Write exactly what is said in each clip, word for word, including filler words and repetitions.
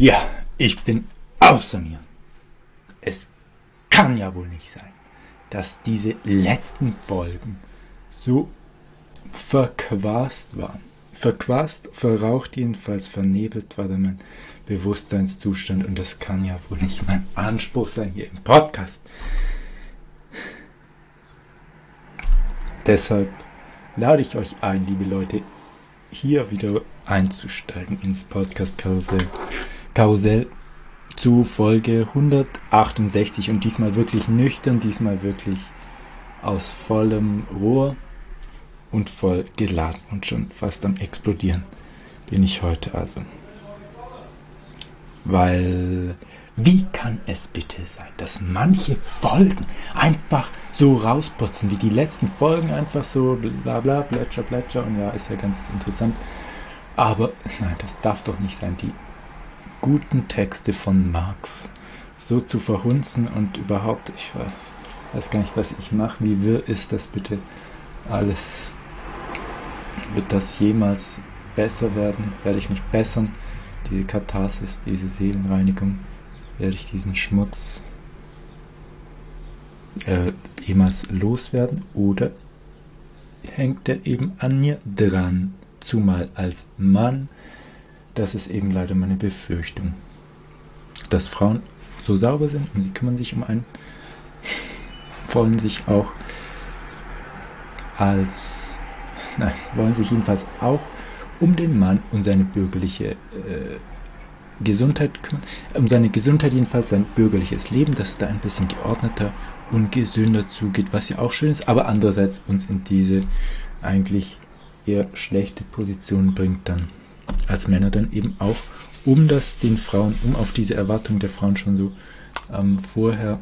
Ja, ich bin außer mir. Es kann ja wohl nicht sein, dass diese letzten Folgen so verquast waren. Verquast, verraucht jedenfalls, vernebelt war dann mein Bewusstseinszustand und das kann ja wohl nicht mein Anspruch sein hier im Podcast. Deshalb lade ich euch ein, liebe Leute, hier wieder einzusteigen ins Podcast-Karussell Karussell zu Folge hundertachtundsechzig und diesmal wirklich nüchtern, diesmal wirklich aus vollem Rohr und voll geladen und schon fast am explodieren bin ich heute also. Weil, wie kann es bitte sein, dass manche Folgen einfach so rausputzen, wie die letzten Folgen einfach so bla bla, plätscher, plätscher und ja, ist ja ganz interessant. Aber nein, das darf doch nicht sein, die guten Texte von Marx so zu verhunzen und überhaupt, ich weiß gar nicht, was ich mache, wie wirr ist das bitte alles? Wird das jemals besser werden? Werde ich mich bessern? Diese Katharsis, diese Seelenreinigung, werde ich diesen Schmutz äh, jemals loswerden? Oder hängt er eben an mir dran? Zumal als Mann, das ist eben leider meine Befürchtung, dass Frauen so sauber sind und sie kümmern sich um einen, wollen sich auch als, nein, wollen sich jedenfalls auch um den Mann und seine bürgerliche äh, Gesundheit kümmern, um seine Gesundheit jedenfalls, sein bürgerliches Leben, dass es da ein bisschen geordneter und gesünder zugeht, was ja auch schön ist, aber andererseits uns in diese eigentlich eher schlechte Position bringt dann als Männer dann eben auch, um das den Frauen, um auf diese Erwartung der Frauen schon so ähm, vorher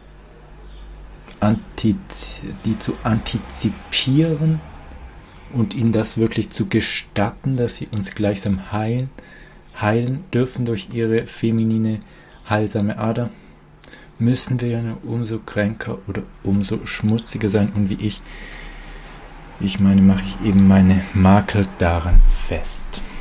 antiz- die zu antizipieren und ihnen das wirklich zu gestatten, dass sie uns gleichsam heilen, heilen dürfen durch ihre feminine, heilsame Ader, müssen wir ja nur umso kränker oder umso schmutziger sein und wie ich, wie ich meine, mache ich eben meine Makel daran fest,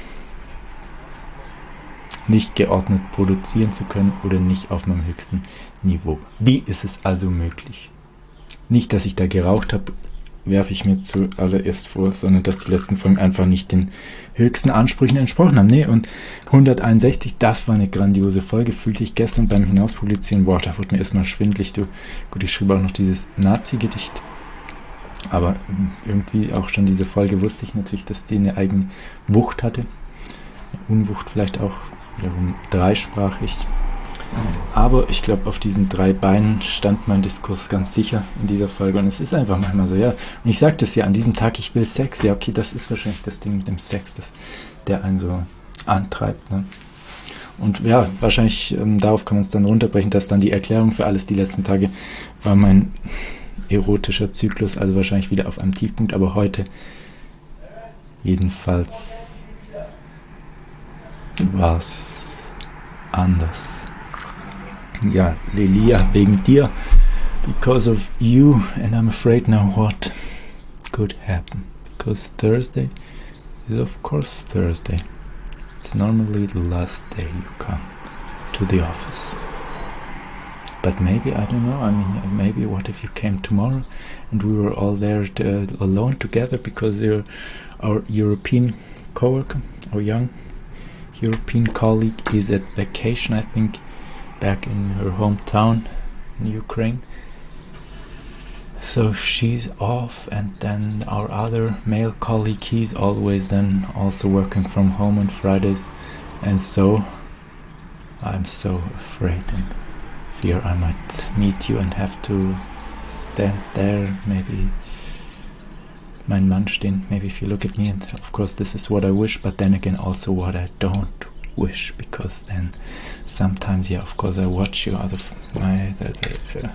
nicht geordnet produzieren zu können oder nicht auf meinem höchsten Niveau. Wie ist es also möglich? Nicht, dass ich da geraucht habe, werfe ich mir zuallererst vor, sondern dass die letzten Folgen einfach nicht den höchsten Ansprüchen entsprochen haben. Nee, und hunderteinundsechzig, das war eine grandiose Folge, fühlte ich gestern beim Hinauspublizieren. Boah, da wurde mir erstmal schwindelig. Du. Gut, ich schrieb auch noch dieses Nazi-Gedicht. Aber irgendwie auch schon diese Folge wusste ich natürlich, dass die eine eigene Wucht hatte. Eine Unwucht vielleicht auch, wiederum dreisprachig. Aber ich glaube, auf diesen drei Beinen stand mein Diskurs ganz sicher in dieser Folge. Und es ist einfach manchmal so, ja. Und ich sagte es ja an diesem Tag, ich will Sex. Ja, okay, das ist wahrscheinlich das Ding mit dem Sex, das, der einen so antreibt. Ne? Und ja, wahrscheinlich ähm, darauf kann man es dann runterbrechen, dass dann die Erklärung für alles die letzten Tage war mein erotischer Zyklus, also wahrscheinlich wieder auf einem Tiefpunkt, aber heute jedenfalls war es anders. Ja, Lelia, wegen dir, because of you, and I'm afraid now what could happen, because Thursday is of course Thursday. It's normally the last day you come to the office. But maybe, I don't know, I mean, maybe what if you came tomorrow and we were all there to, uh, alone together because you're our European coworker, our young European colleague is at vacation, I think, back in her hometown in Ukraine. So she's off, and then our other male colleague, he's always then also working from home on Fridays, and so I'm so afraid and fear I might meet you and have to stand there, maybe mein Mann stehen, maybe if you look at me, and of course this is what I wish, but then again also what I don't wish, because then sometimes, yeah, of course I watch you out of my the, the,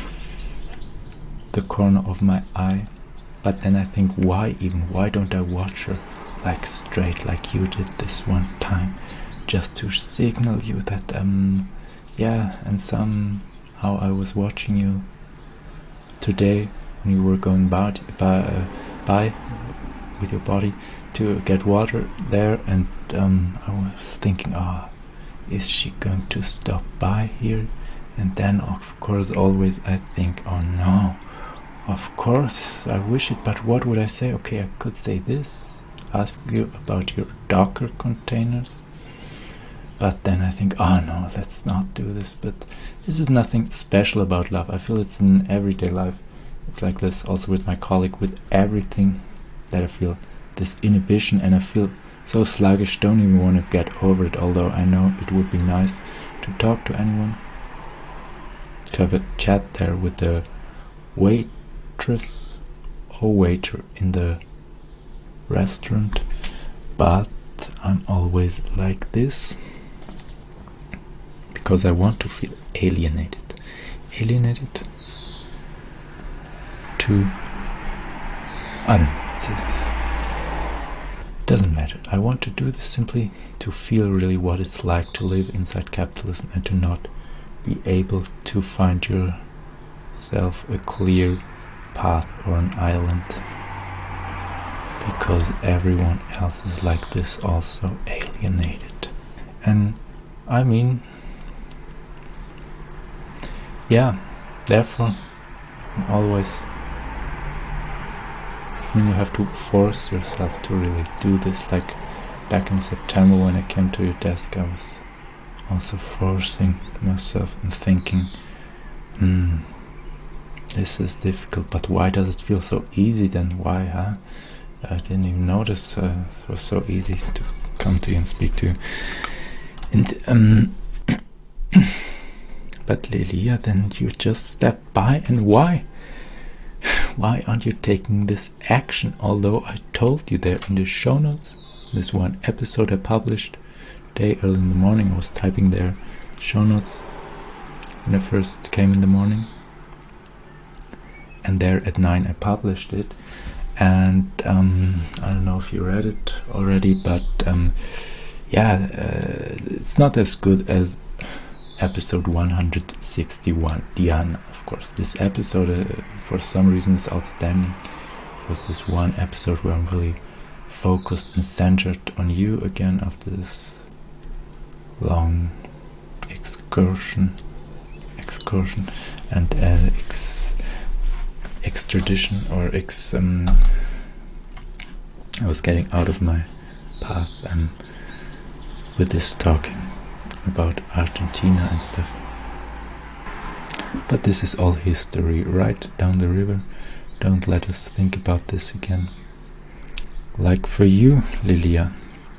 the corner of my eye, but then I think, why even, why don't I watch her like straight like you did this one time, just to signal you that um yeah, and somehow I was watching you today when you were going by, by, uh, by with your body to get water there, and um, I was thinking, ah, oh, is she going to stop by here? And then of course always I think, oh no, of course I wish it, but what would I say? Okay, I could say this, ask you about your Docker containers, but then I think, oh no, let's not do this. But this is nothing special about love. I feel it's in everyday life. It's like this also with my colleague, with everything that I feel this inhibition, and I feel so sluggish, don't even want to get over it, although I know it would be nice to talk to anyone, to have a chat there with the waitress or waiter in the restaurant, but I'm always like this because I want to feel alienated. Alienated to, I don't know, it's a, doesn't matter. I want to do this simply to feel really what it's like to live inside capitalism and to not be able to find yourself a clear path or an island, because everyone else is like this, also alienated. And I mean, yeah, therefore always, I mean, you have to force yourself to really do this. Like back in September when I came to your desk, I was also forcing myself and thinking, hmm, this is difficult, but why does it feel so easy then? Why, huh? I didn't even notice uh, it was so easy to come to you and speak to you. And um, but Lilia, then you just step by, and why? Why aren't you taking this action? Although I told you there in the show notes, this one episode I published today early in the morning, I was typing there show notes when I first came in the morning, and there at nine I published it. And um, I don't know if you read it already, but um, yeah, uh, it's not as good as episode one hundred sixty-one, Diana, of course. This episode, uh, for some reason, is outstanding. It was this one episode where I'm really focused and centered on you again after this long excursion, excursion, and uh, ex extradition or ex. Um, I was getting out of my path, and with this talking about Argentina and stuff. But this is all history, right down the river. Don't let us think about this again. Like for you, Lilia.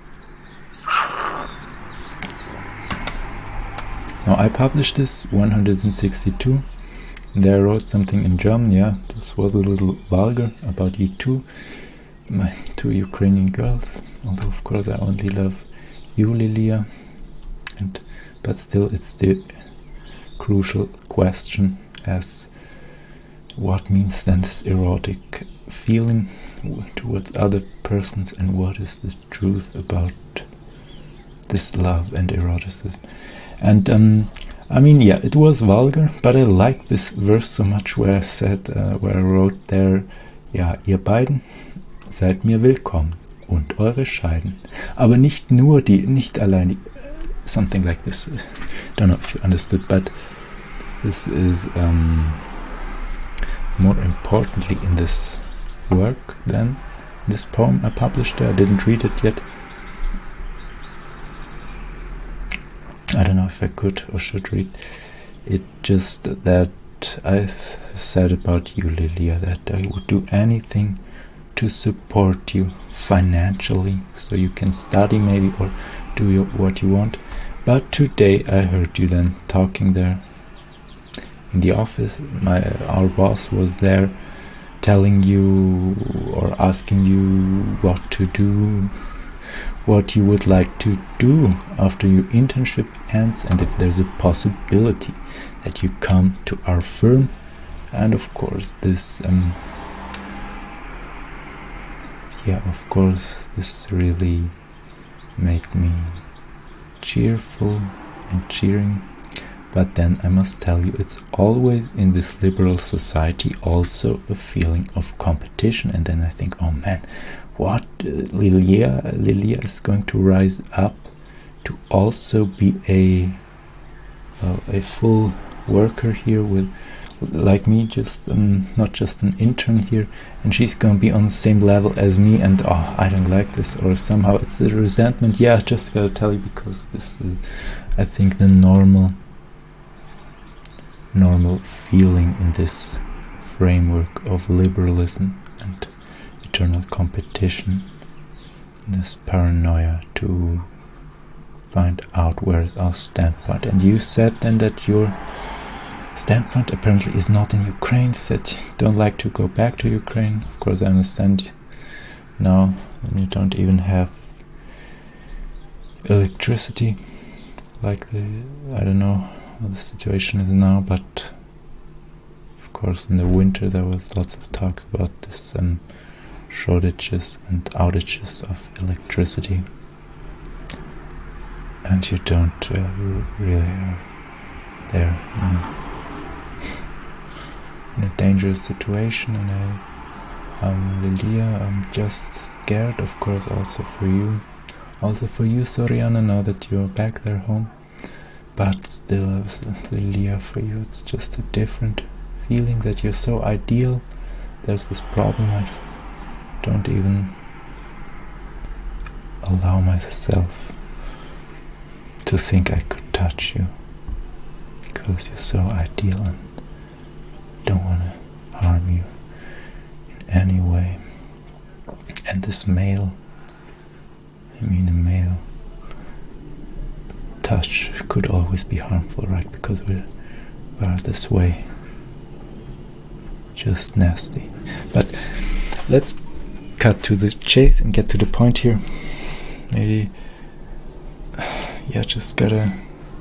Now I published this one hundred sixty-two. There I wrote something in German. Yeah, this was a little vulgar about you two, my two Ukrainian girls. Although of course I only love you, Lilia. And but still it's the crucial question as what means then this erotic feeling towards other persons, and what is the truth about this love and eroticism. And um, I mean, yeah, it was vulgar, but I like this verse so much where I said, uh, where I wrote there, ja, ihr beiden seid mir willkommen und eure Scheiden. Aber nicht nur die, nicht allein die, something like this. Don't know if you understood, but this is um, more importantly in this work than this poem I published there. I didn't read it yet. I don't know if I could or should read it. Just that I said about you, Lilia, that I would do anything to support you financially so you can study maybe or do your, what you want. But today I heard you then talking there in the office. My our boss was there telling you or asking you what to do, what you would like to do after your internship ends, and if there's a possibility that you come to our firm. And of course this um, yeah of course this really made me cheerful and cheering. But then I must tell you, it's always in this liberal society also a feeling of competition. And then I think, oh man, what, uh, Lilia, Lilia is going to rise up to also be a uh, a full worker here with, with like me, just um, not just an intern here, and she's gonna be on the same level as me, and oh, I don't like this, or somehow it's a resentment. Yeah, I just gotta tell you, because this is, I think, the normal normal feeling in this framework of liberalism and eternal competition, this paranoia to find out where is our standpoint. And you said then that your standpoint apparently is not in Ukraine, said you don't like to go back to Ukraine. Of course I understand now when you don't even have electricity, like the, I don't know how the situation is now, but of course in the winter there was lots of talks about this um, shortages and outages of electricity, and you don't uh, really are there uh, in a dangerous situation. And I, um, Lilia, I'm just scared, of course, also for you, also for you, Soriana, now that you're back there home. But still, Lilia, for you, it's just a different feeling that you're so ideal. There's this problem, I don't even allow myself to think I could touch you, because you're so ideal and don't want to harm you in any way. And this male, I mean a male touch could always be harmful, right? Because we're, we're this way, just nasty. But let's cut to the chase and get to the point here. Maybe, yeah, just gotta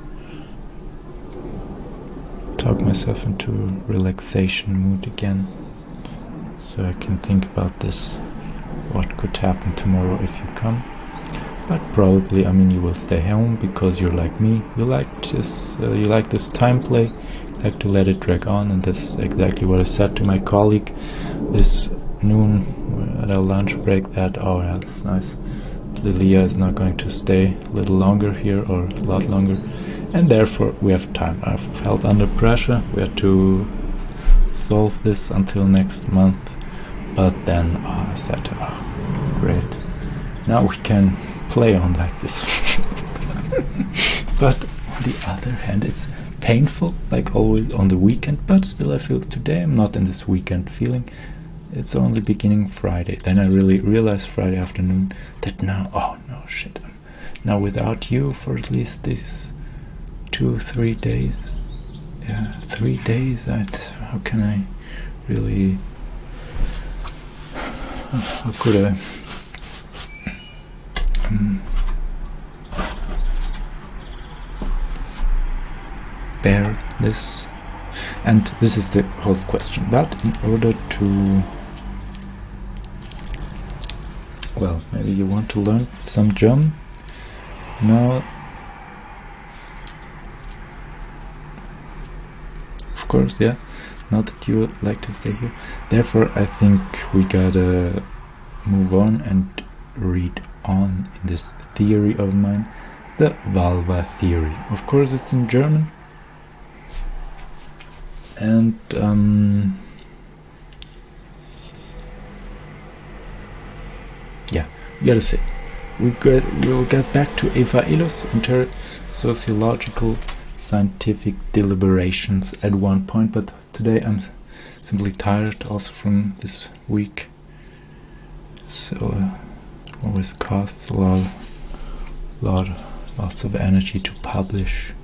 talk myself into a relaxation mood again, so I can think about this, what could happen tomorrow if you come. But probably, I mean, you will stay home because you're like me. You like this, uh, you like this time play, you like to let it drag on, and that's exactly what I said to my colleague this noon at our lunch break, that, oh yeah, that's nice, Lilia is not going to stay a little longer here, or a lot longer, and therefore we have time. I've felt under pressure, we had to solve this until next month, but then oh, I said, oh, great, now we can play on like this. But on the other hand, it's painful, like always on the weekend, but still I feel today I'm not in this weekend feeling. It's only beginning Friday. Then I really realized Friday afternoon that now, oh no, shit, I'm now without you for at least these two, three days. Yeah, three days. I'd, how can I really, how could I um, bear this? And this is the whole question. But in order to, well, maybe you want to learn some German now. Of course, yeah. Not that you would like to stay here. Therefore, I think we gotta move on and read on in this theory of mine, the Valva theory. Of course, it's in German. And um, yeah, we gotta say, we get, we'll get back to Eva Illouz and her sociological scientific deliberations at one point, but today I'm simply tired also from this week, so uh, always costs a lot, lot, lots of energy to publish.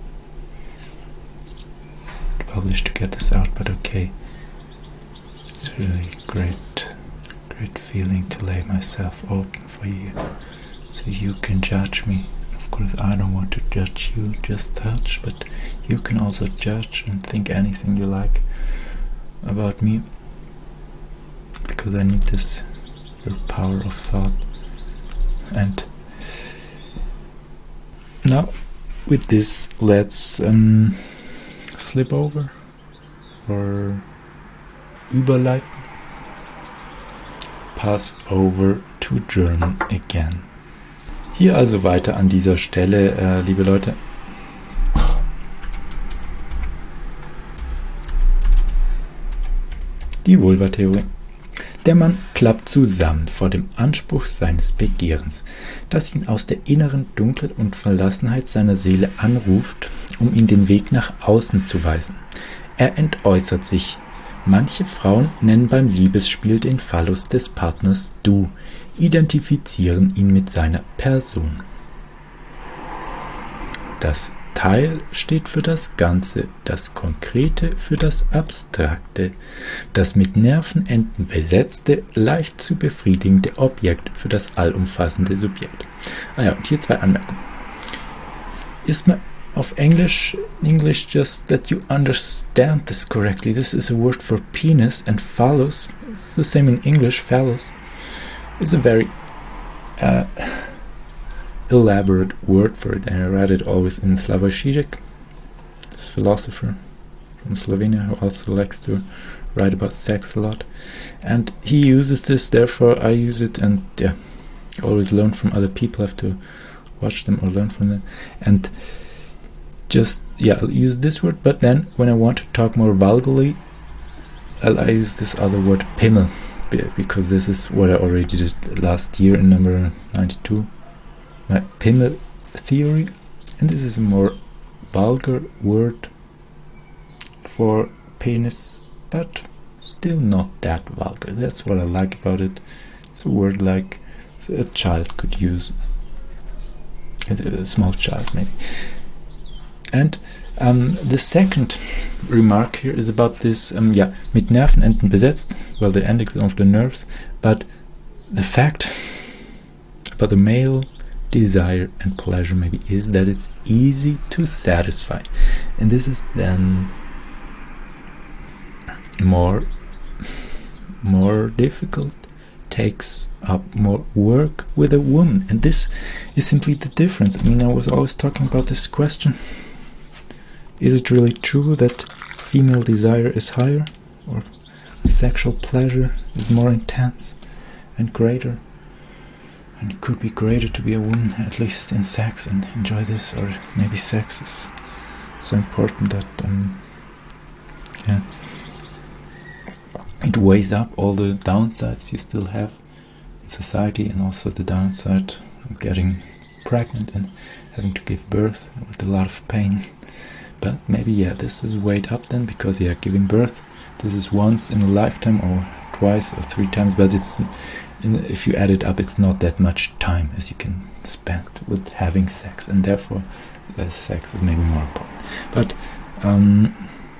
publish to get this out, but okay, it's really great great feeling to lay myself open for you, so you can judge me. Of course I don't want to judge you, just touch, but you can also judge and think anything you like about me, because I need this, your power of thought. And now with this, let's um slip over or überleiten, pass over to German again. Hier also weiter an dieser Stelle, äh, liebe Leute. Die Vulva-Theorie. Der Mann klappt zusammen vor dem Anspruch seines Begehrens, das ihn aus der inneren Dunkelheit und Verlassenheit seiner Seele anruft, um ihn den Weg nach außen zu weisen. Er entäußert sich. Manche Frauen nennen beim Liebesspiel den Phallus des Partners du, identifizieren ihn mit seiner Person. Das Teil steht für das Ganze, das Konkrete für das Abstrakte, das mit Nervenenden besetzte, leicht zu befriedigende Objekt für das allumfassende Subjekt. Ah ja, und hier zwei Anmerkungen. Ist man auf Englisch, English just that you understand this correctly. This is a word for penis, and phallus, it's the same in English, phallus, is a very uh, elaborate word for it, and I read it always in Slavoj Žižek, this philosopher from Slovenia who also likes to write about sex a lot, and he uses this, therefore I use it, and yeah, always learn from other people, have to watch them or learn from them, and just, yeah, I'll use this word, but then when I want to talk more vulgarly, I'll I use this other word, pimmel, because this is what I already did last year in number ninety-two, my pimmel theory, and this is a more vulgar word for penis, but still not that vulgar. That's what I like about it. It's a word like a child could use, a, a small child maybe. And um, the second remark here is about this, um, yeah, mit Nervenenden besetzt, well, the endings of the nerves, but the fact about the male desire and pleasure maybe is that it's easy to satisfy, and this is then more more difficult, takes up more work with a woman, and this is simply the difference. I mean, I was always talking about this question: is it really true that female desire is higher, or sexual pleasure is more intense and greater? And it could be greater to be a woman, at least in sex, and enjoy this, or maybe sex is so important that um, yeah, it weighs up all the downsides you still have in society, and also the downside of getting pregnant and having to give birth with a lot of pain. But maybe, yeah, this is weighed up then, because, yeah, giving birth, this is once in a lifetime, or twice or three times, but it's, in, if you add it up, it's not that much time as you can spend with having sex, and therefore uh, sex is maybe more important. But um,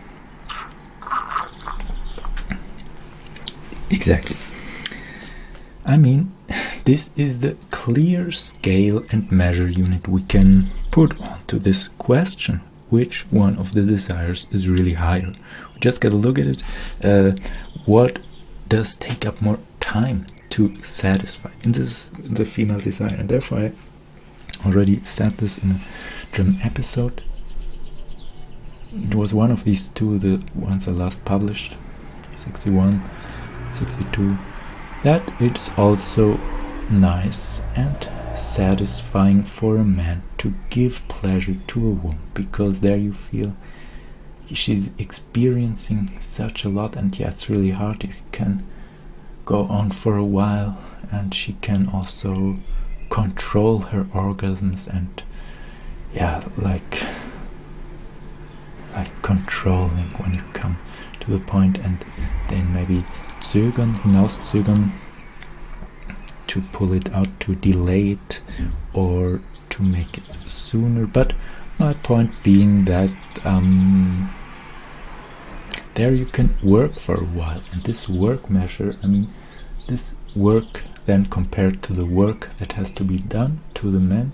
exactly, I mean, this is the clear scale and measure unit we can put onto this question: which one of the desires is really higher? We just gotta look at it. Uh, what does take up more time to satisfy? And this is the female desire, and therefore I already said this in a German episode. It was one of these two, the ones I last published, sixty-one, sixty-two, that it's also nice and satisfying for a man to give pleasure to a woman, because there you feel she's experiencing such a lot, and yeah, it's really hard. It can go on for a while, and she can also control her orgasms, and yeah, like like controlling when you come to the point, and then maybe zögern, hinauszögern, to pull it out, to delay it, or to make it sooner. But my point being that um, there you can work for a while, and this work measure, I mean, this work then compared to the work that has to be done to the man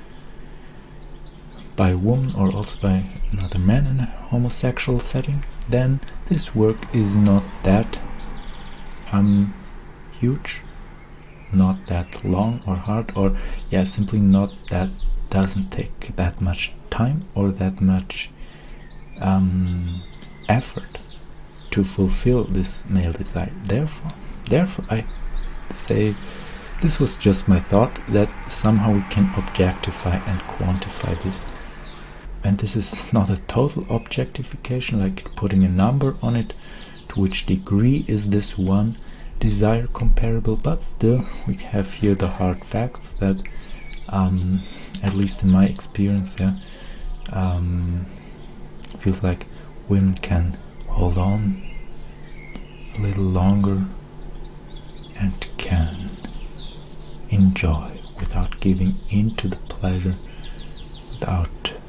by a woman, or also by another man in a homosexual setting, then this work is not that um, huge, not that long or hard, or yeah, simply not that, doesn't take that much time or that much um, effort to fulfill this male desire. Therefore, therefore I say this was just my thought that somehow we can objectify and quantify this. And this is not a total objectification, like putting a number on it. To which degree is this one desire comparable? But still, we have here the hard facts that, um, at least in my experience, yeah, um, feels like women can hold on a little longer and can enjoy without giving in to the pleasure, without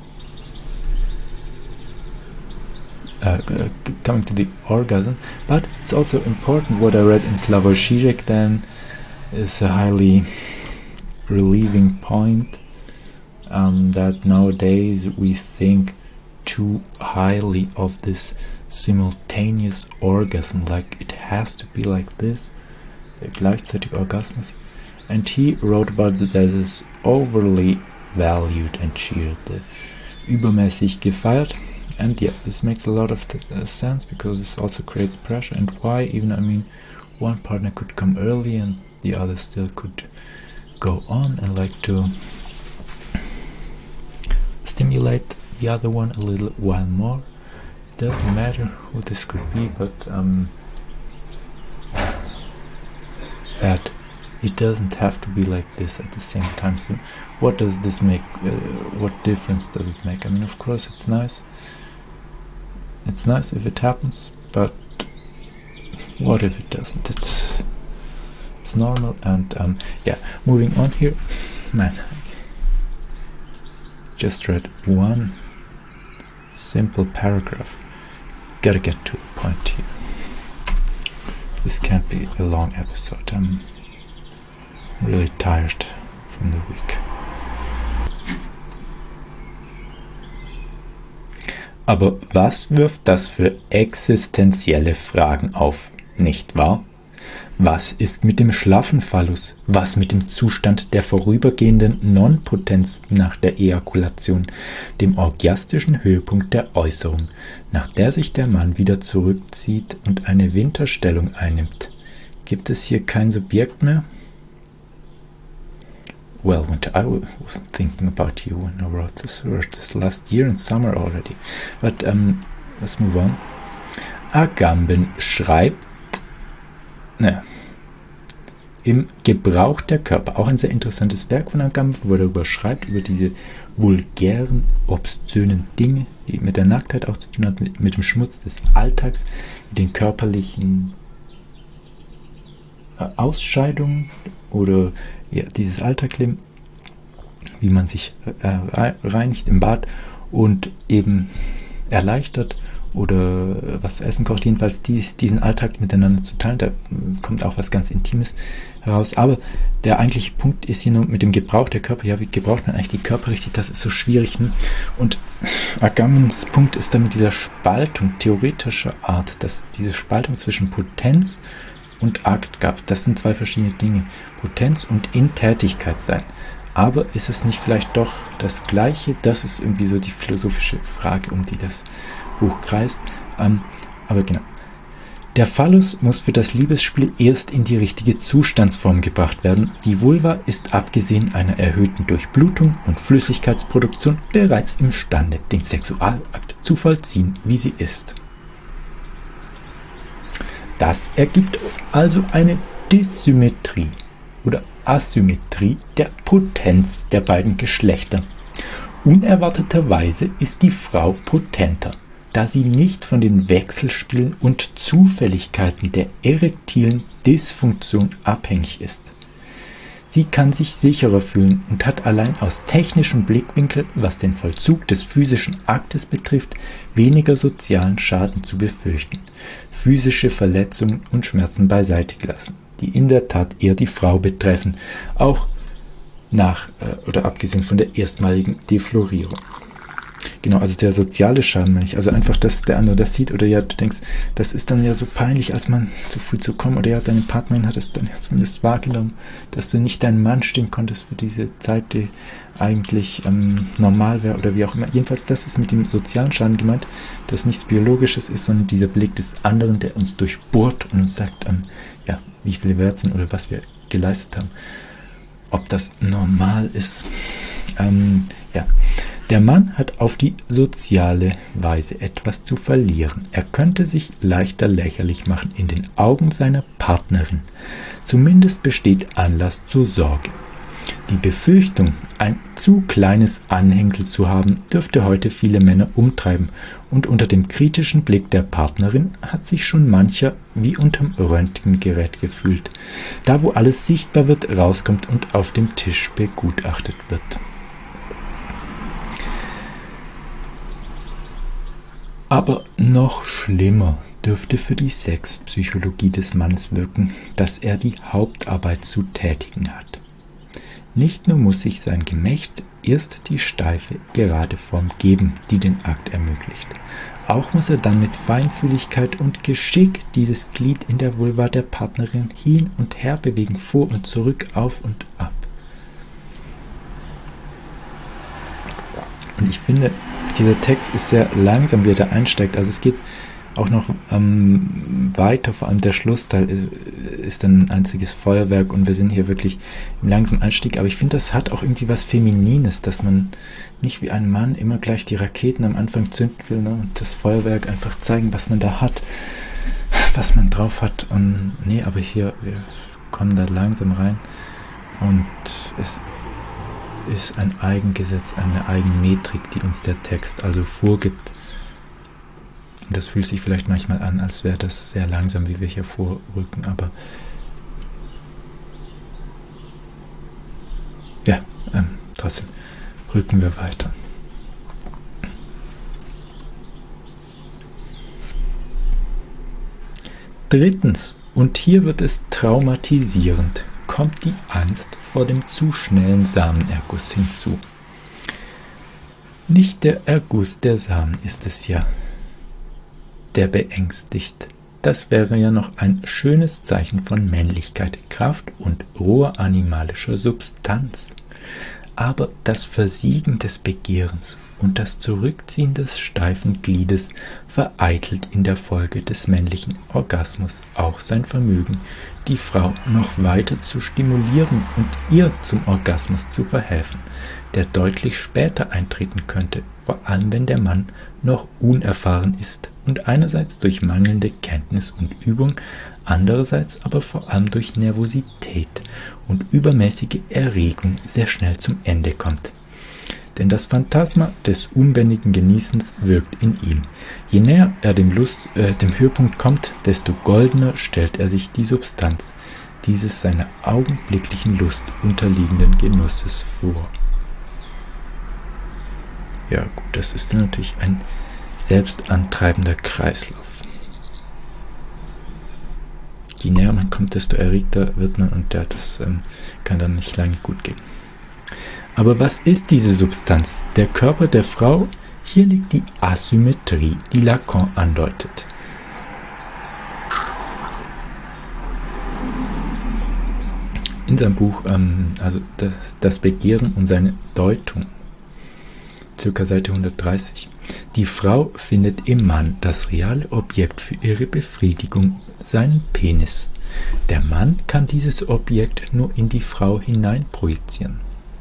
Uh, coming to the orgasm. But it's also important, what I read in Slavoj Žižek then is a highly relieving point, um, that nowadays we think too highly of this simultaneous orgasm, like it has to be like this, gleichzeitig Orgasmus. And he wrote about that this is overly valued and cheered, uh, übermäßig gefeiert. And yeah, this makes a lot of th uh, sense, because this also creates pressure. And why even, I mean, one partner could come early and the other still could go on and like to stimulate the other one a little while more. It doesn't matter who this could be, but um, that it doesn't have to be like this at the same time. So what does this make? Uh, what difference does it make? I mean, of course it's nice. It's nice if it happens, but what if it doesn't? It's it's normal. And um, yeah, moving on here, man. Just read one simple paragraph. Gotta get to the point here. This can't be a long episode. I'm really tired from the week. Aber was wirft das für existenzielle Fragen auf, nicht wahr? Was ist mit dem schlaffen Phallus? Was mit dem Zustand der vorübergehenden Non-Potenz nach der Ejakulation, dem orgiastischen Höhepunkt der Äußerung, nach der sich der Mann wieder zurückzieht und eine Winterstellung einnimmt? Gibt es hier kein Subjekt mehr? Well, winter, I was thinking about you when I wrote this, wrote this last year in summer already. But um, let's move on. Agamben schreibt, ne, im Gebrauch der Körper, auch ein sehr interessantes Werk von Agamben, wo er darüber schreibt, über diese vulgären, obszönen Dinge, die mit der Nacktheit auch zu tun hat, mit, mit dem Schmutz des Alltags, mit den körperlichen äh, Ausscheidungen oder ja, dieses Alltagsleben, wie man sich äh, reinigt im Bad und eben erleichtert oder was zu essen kocht, jedenfalls dies, diesen Alltag miteinander zu teilen, da kommt auch was ganz Intimes heraus. Aber der eigentliche Punkt ist hier nur mit dem Gebrauch der Körper. Ja, wie gebraucht man eigentlich die Körper richtig? Das ist so schwierig. Ne? Und Agambens Punkt ist dann mit dieser Spaltung theoretischer Art, dass diese Spaltung zwischen Potenz und Akt gab. Das sind zwei verschiedene Dinge. Potenz und in Tätigkeit sein. Aber ist es nicht vielleicht doch das Gleiche? Das ist irgendwie so die philosophische Frage, um die das Buch kreist. Ähm, aber genau. Der Phallus muss für das Liebesspiel erst in die richtige Zustandsform gebracht werden. Die Vulva ist abgesehen einer erhöhten Durchblutung und Flüssigkeitsproduktion bereits imstande, den Sexualakt zu vollziehen, wie sie ist. Das ergibt also eine Dissymmetrie oder Asymmetrie der Potenz der beiden Geschlechter. Unerwarteterweise ist die Frau potenter, da sie nicht von den Wechselspielen und Zufälligkeiten der erektilen Dysfunktion abhängig ist. Sie kann sich sicherer fühlen und hat allein aus technischem Blickwinkel, was den Vollzug des physischen Aktes betrifft, weniger sozialen Schaden zu befürchten. Physische Verletzungen und Schmerzen beiseite gelassen, die in der Tat eher die Frau betreffen, auch nach äh, oder abgesehen von der erstmaligen Deflorierung. Genau, also der soziale Schaden meine ich. Also einfach, dass der andere das sieht oder ja, du denkst, das ist dann ja so peinlich, als man zu früh zu kommen oder ja, deine Partnerin hat es dann ja zumindest wahrgenommen, dass du nicht dein Mann stehen konntest für diese Zeit, die eigentlich ähm, normal wäre oder wie auch immer. Jedenfalls, das ist mit dem sozialen Schaden gemeint, dass nichts Biologisches ist, sondern dieser Blick des anderen, der uns durchbohrt und uns sagt, ähm, ja, wie viele wert sind oder was wir geleistet haben. Ob das normal ist? Ähm, ja. Der Mann hat auf die soziale Weise etwas zu verlieren. Er könnte sich leichter lächerlich machen in den Augen seiner Partnerin. Zumindest besteht Anlass zur Sorge. Die Befürchtung, ein zu kleines Anhängsel zu haben, dürfte heute viele Männer umtreiben, und unter dem kritischen Blick der Partnerin hat sich schon mancher wie unterm Röntgengerät gefühlt, da wo alles sichtbar wird, rauskommt und auf dem Tisch begutachtet wird. Aber noch schlimmer dürfte für die Sexpsychologie des Mannes wirken, dass er die Hauptarbeit zu tätigen hat. Nicht nur muss sich sein Gemächt erst die steife, gerade Form geben, die den Akt ermöglicht. Auch muss er dann mit Feinfühligkeit und Geschick dieses Glied in der Vulva der Partnerin hin und her bewegen, vor und zurück, auf und ab. Und ich finde, dieser Text ist sehr langsam, wie er da einsteigt. Also es geht auch noch ähm, weiter, vor allem der Schlussteil ist, ist dann ein einziges Feuerwerk und wir sind hier wirklich im langsamen Einstieg. Aber ich finde, das hat auch irgendwie was Feminines, dass man nicht wie ein Mann immer gleich die Raketen am Anfang zünden will, ne? Und das Feuerwerk einfach zeigen, was man da hat, was man drauf hat. Und nee, aber hier, wir kommen da langsam rein und es ist ein Eigengesetz, eine Eigenmetrik, die uns der Text also vorgibt. Und das fühlt sich vielleicht manchmal an, als wäre das sehr langsam, wie wir hier vorrücken, aber ja, ähm, trotzdem rücken wir weiter. Drittens, und hier wird es traumatisierend, kommt die Angst vor dem zu schnellen Samenerguss hinzu. Nicht der Erguss der Samen ist es ja, der beängstigt. Das wäre ja noch ein schönes Zeichen von Männlichkeit, Kraft und roher animalischer Substanz. Aber das Versiegen des Begehrens und das Zurückziehen des steifen Gliedes vereitelt in der Folge des männlichen Orgasmus auch sein Vermögen, die Frau noch weiter zu stimulieren und ihr zum Orgasmus zu verhelfen, der deutlich später eintreten könnte, vor allem wenn der Mann noch unerfahren ist und einerseits durch mangelnde Kenntnis und Übung, andererseits aber vor allem durch Nervosität und übermäßige Erregung sehr schnell zum Ende kommt. Denn das Phantasma des unbändigen Genießens wirkt in ihm. Je näher er dem, Lust, äh, dem Höhepunkt kommt, desto goldener stellt er sich die Substanz dieses seiner augenblicklichen Lust unterliegenden Genusses vor. Ja gut, das ist dann natürlich ein selbstantreibender Kreislauf. Je näher man kommt, desto erregter wird man und ja, das ähm, kann dann nicht lange gut gehen. Aber was ist diese Substanz? Der Körper der Frau? Hier liegt die Asymmetrie, die Lacan andeutet. In seinem Buch, ähm, also das, das Begehren und seine Deutung, circa Seite hundertdreißig. Die Frau findet im Mann das reale Objekt für ihre Befriedigung, seinen Penis. Der Mann kann dieses Objekt nur in die Frau hinein projizieren.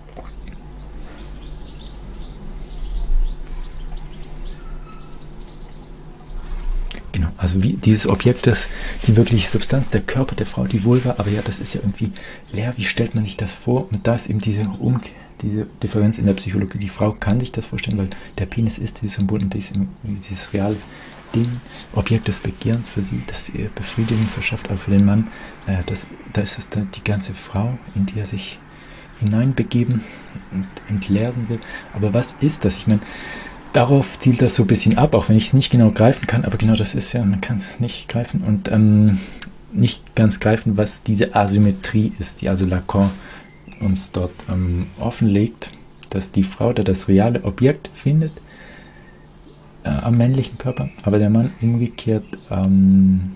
Genau, also wie dieses Objekt, das die wirkliche Substanz, der Körper der Frau, die Vulva, aber ja, das ist ja irgendwie leer, wie stellt man sich das vor? Und da ist eben diese, um, diese Differenz in der Psychologie, die Frau kann sich das vorstellen, weil der Penis ist dieses Symbol und dieses, dieses reale Ding, Objekt des Begehrens für sie, das ihr Befriedigung verschafft, aber für den Mann, naja, das, da ist es dann die ganze Frau, in die er sich hineinbegeben und entleeren will. Aber was ist das? Ich meine, darauf zielt das so ein bisschen ab, auch wenn ich es nicht genau greifen kann, aber genau das ist ja, man kann es nicht greifen und ähm, nicht ganz greifen, was diese Asymmetrie ist, die also Lacan uns dort ähm, offenlegt, dass die Frau da das reale Objekt findet äh, am männlichen Körper, aber der Mann umgekehrt ähm,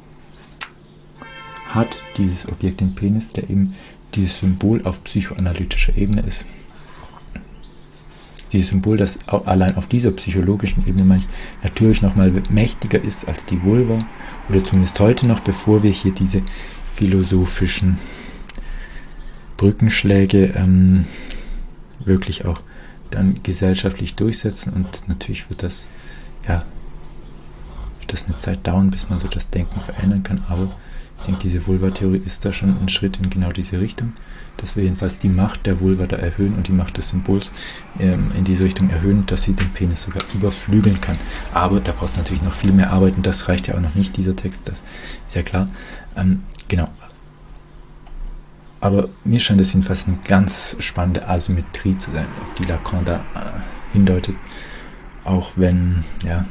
hat dieses Objekt, den Penis, der eben dieses Symbol auf psychoanalytischer Ebene ist. Dieses Symbol, das allein auf dieser psychologischen Ebene natürlich nochmal mächtiger ist als die Vulva, oder zumindest heute noch, bevor wir hier diese philosophischen Brückenschläge ähm, wirklich auch dann gesellschaftlich durchsetzen, und natürlich wird das, ja, wird das eine Zeit dauern, bis man so das Denken verändern kann, aber ich denke, diese Vulva-Theorie ist da schon ein Schritt in genau diese Richtung, dass wir jedenfalls die Macht der Vulva da erhöhen und die Macht des Symbols ähm, in diese Richtung erhöhen, dass sie den Penis sogar überflügeln kann. Aber da brauchst du natürlich noch viel mehr Arbeit, und das reicht ja auch noch nicht, dieser Text, das ist ja klar. Ähm, genau. Aber mir scheint es jedenfalls eine ganz spannende Asymmetrie zu sein, auf die Lacan da äh, hindeutet, auch wenn, ja,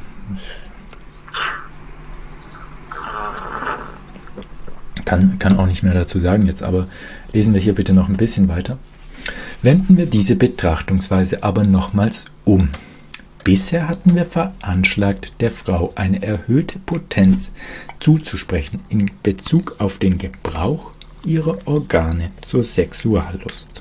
kann, kann auch nicht mehr dazu sagen jetzt, aber lesen wir hier bitte noch ein bisschen weiter. Wenden wir diese Betrachtungsweise aber nochmals um. Bisher hatten wir veranschlagt, der Frau eine erhöhte Potenz zuzusprechen in Bezug auf den Gebrauch ihrer Organe zur Sexuallust.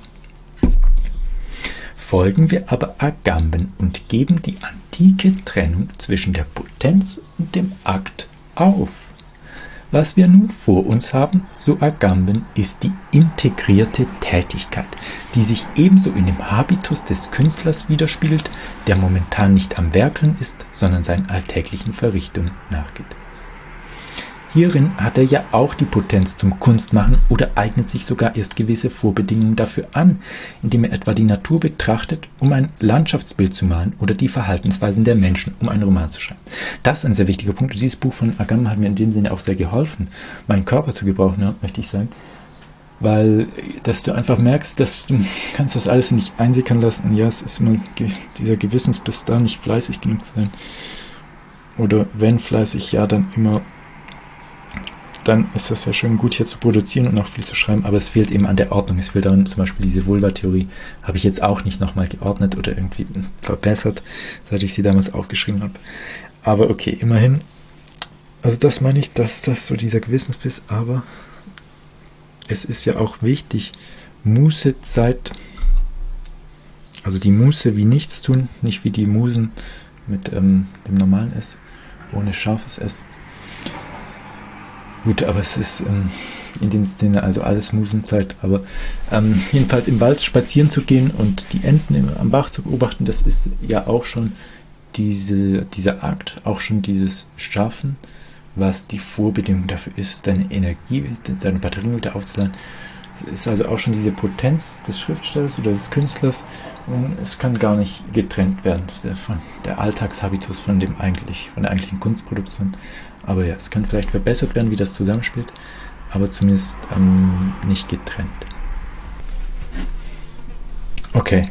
Folgen wir aber Agamben und geben die antike Trennung zwischen der Potenz und dem Akt auf. Was wir nun vor uns haben, so Agamben, ist die integrierte Tätigkeit, die sich ebenso in dem Habitus des Künstlers widerspiegelt, der momentan nicht am Werkeln ist, sondern seinen alltäglichen Verrichtungen nachgeht. Hierin hat er ja auch die Potenz zum Kunstmachen oder eignet sich sogar erst gewisse Vorbedingungen dafür an, indem er etwa die Natur betrachtet, um ein Landschaftsbild zu malen, oder die Verhaltensweisen der Menschen, um einen Roman zu schreiben. Das ist ein sehr wichtiger Punkt. Dieses Buch von Agamben hat mir in dem Sinne auch sehr geholfen, meinen Körper zu gebrauchen, ja, möchte ich sagen. Weil, dass du einfach merkst, dass du kannst das alles nicht einsickern lassen. Ja, es ist immer dieser Gewissensbiss da, nicht fleißig genug zu sein. Oder wenn fleißig, ja, dann immer... dann ist das ja schön gut, hier zu produzieren und auch viel zu schreiben, aber es fehlt eben an der Ordnung. Es fehlt daran, zum Beispiel diese Vulva-Theorie habe ich jetzt auch nicht nochmal geordnet oder irgendwie verbessert, seit ich sie damals aufgeschrieben habe. Aber okay, immerhin. Also das meine ich, dass das so dieser Gewissensbiss, aber es ist ja auch wichtig, Mußezeit, also die Muße wie nichts tun, nicht wie die Musen mit ähm, dem normalen S, ohne scharfes S. Gut, aber es ist ähm, in dem Sinne also alles Musenzeit, aber ähm, jedenfalls im Wald spazieren zu gehen und die Enten im, am Bach zu beobachten, das ist ja auch schon diese, dieser Akt, auch schon dieses Schaffen, was die Vorbedingung dafür ist, deine Energie, deine Batterien wieder aufzuladen. Es ist also auch schon diese Potenz des Schriftstellers oder des Künstlers, und es kann gar nicht getrennt werden der, von der Alltagshabitus von dem eigentlich, von der eigentlichen Kunstproduktion. Aber ja, es kann vielleicht verbessert werden, wie das zusammenspielt, aber zumindest ähm, nicht getrennt. Okay.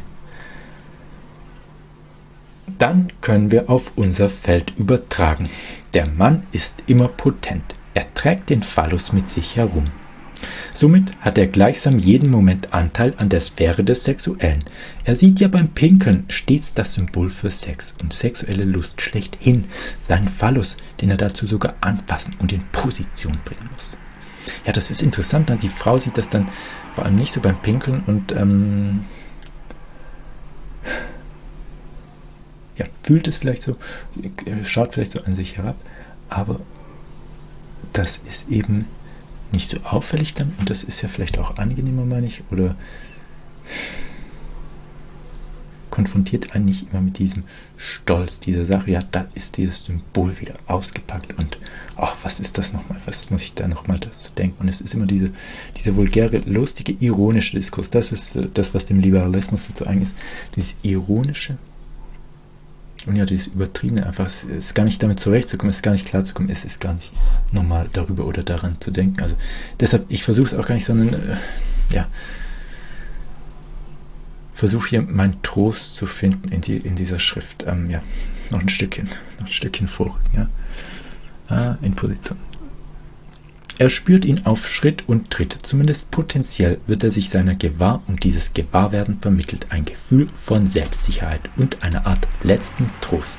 Dann können wir auf unser Feld übertragen. Der Mann ist immer potent. Er trägt den Phallus mit sich herum. Somit hat er gleichsam jeden Moment Anteil an der Sphäre des Sexuellen. Er sieht ja beim Pinkeln stets das Symbol für Sex und sexuelle Lust schlechthin, seinen Phallus, den er dazu sogar anfassen und in Position bringen muss. Ja, das ist interessant, ne? Die Frau sieht das dann vor allem nicht so beim Pinkeln und ähm, ja, fühlt es vielleicht so, schaut vielleicht so an sich herab, aber das ist eben nicht so auffällig dann, und das ist ja vielleicht auch angenehmer, meine ich, oder konfrontiert einen nicht immer mit diesem Stolz dieser Sache. Ja, da ist dieses Symbol wieder ausgepackt und ach, was ist das nochmal, was muss ich da nochmal dazu denken? Und es ist immer diese, diese vulgäre, lustige, ironische Diskurs. Das ist das, was dem Liberalismus so eigen ist, dieses ironische und ja, dieses Übertriebene, einfach, es ist gar nicht damit zurechtzukommen, es ist gar nicht klarzukommen, es ist gar nicht normal, darüber oder daran zu denken. Also deshalb, ich versuche es auch gar nicht, sondern äh, ja, versuche hier meinen Trost zu finden in, die, in dieser Schrift. Ähm, ja, noch ein Stückchen, noch ein Stückchen vorrücken, ja, äh, in Position. Er spürt ihn auf Schritt und Tritt, zumindest potenziell wird er sich seiner gewahr, und dieses Gewahrwerden vermittelt ein Gefühl von Selbstsicherheit und eine Art letzten Trost.